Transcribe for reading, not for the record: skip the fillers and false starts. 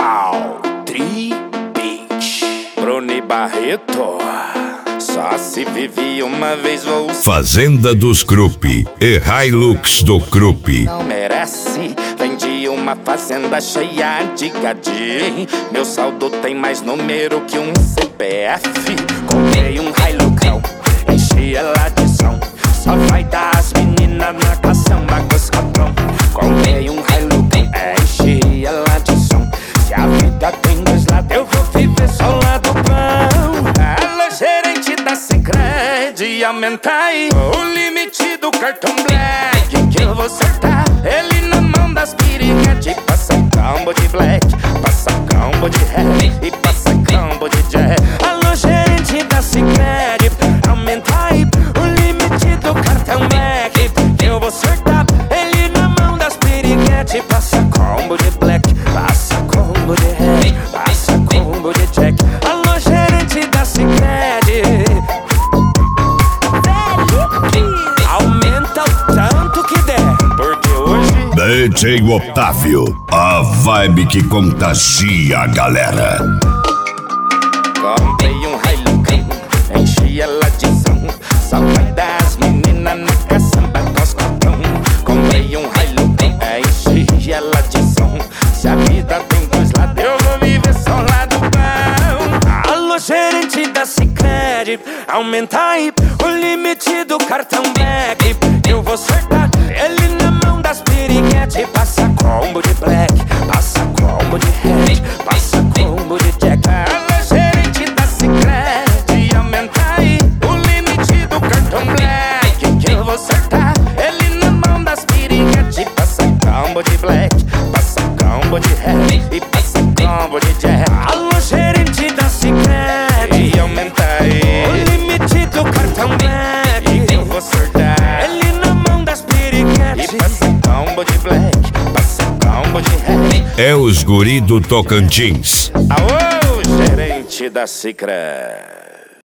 Uau, Tri-Beat, Bruni Barreto. Só se vive uma vez, vou. Fazenda dos Krupp e Hilux do Krupp. Não merece, vendi uma fazenda cheia de gadim. Meu saldo tem mais número que um CPF. Comprei um Hiluxão, enchi ela de som. Só vai dar as meninas na caçamba com os copão. Comprei um Hiluxão, enchi ela de som. Se a vida tem dois lados, eu vou viver só o lado bom. Alô, gerente da Sicredi, aumenta aí o limite do cartão Black, que eu vou acertar ele na mão das piriguete. Passa combo de Black, passa combo de Red e passa combo de Jack. Alô, gerente da Sicredi, aumenta aí o limite do cartão Black, que eu vou acertar ele na mão das piriguete. Passa combo de Black, passa combo de Red, passa combo de Jack. Alô, gerente da Sicredi, aumenta o tanto que der, porque hoje DJ Otávio, a vibe que contagia a galera. comprei um Hiluxão, enchi ela de som. Só vai dar as meninas na caçamba com os copão. Comprei um Hiluxão, enchi ela de som. Se a vida tem dois lados, eu vou viver só o lado bom. Alô, gerente da Sicredi, aumenta aí o limite do cartão Black, eu vou acertar ele na mão das piriguete. Passa combo de Black, passa combo de Red, passa combo de Jack. Alô, gerente da Sicredi, aumenta aí o limite do cartão Black, que eu vou acertar ele na mão das piriguete. Passa combo de Black, passa combo de Red e passa combo de Jack. Alô, gerente da Sicredi, aumenta aí o limite do cartão Black, que eu vou acertar ele na mão das piriguete. E passa combo de Black, passa combo de Red. É os guri do Tocantins. Aô, gerente da Sicredi.